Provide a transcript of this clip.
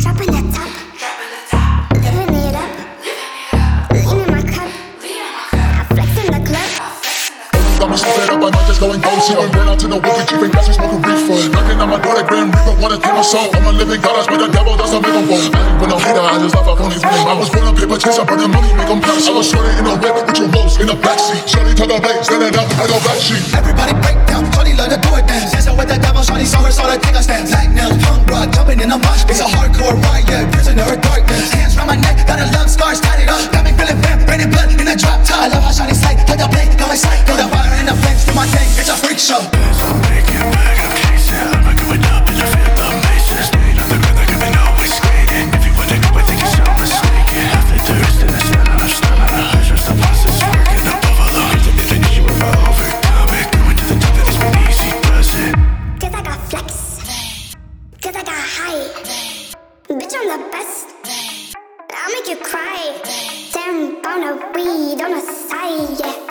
Dropping the top, living it up, lean in my cup, I flex in the club. Got me so fed up, I might just go and go. She went burn out to the wicked, keeping gas and smoking reefer. Knocking on my door, that Grim Reaper wanna take my soul. I'm a living God, I swear the devil doesn't make them bold. I ain't been no hater, I just laugh out on these names. I was born on paper chase, I burn the money, make them pass. I was shorty in a whip with your wolves in the backseat. Shorty took a blade, standing up, I go back sheet. Everybody break down, shorty love to do it dance. Dancing with the devil, shorty saw her, so to take a stance. Black nails, tongue broad, jumping in a mosh. It's a hardcore riot, prisoner of darkness. Hands round my neck, got a love scars tatted up. Got me feeling bad, raining blood in the drop top. I love how shorty slide, like the blade, go inside. Throw the fire in the flames from my tank, it's a freak show. I'm making back, I'm chasing. I'm not going up in the phantom bases. Staying on the ground like I've been always skating. If you wanna go, I think you're so mistaken. Half the thirst and I said I'm stamina. I trust the process, working up buffalo. Here's the finish, you were overcome it. Going to the top, that has been easy, does it? Cause I got flex, cause I got height. Bitch, I'm the best, I'll make you cry. 10 pound of weed on the side, yeah.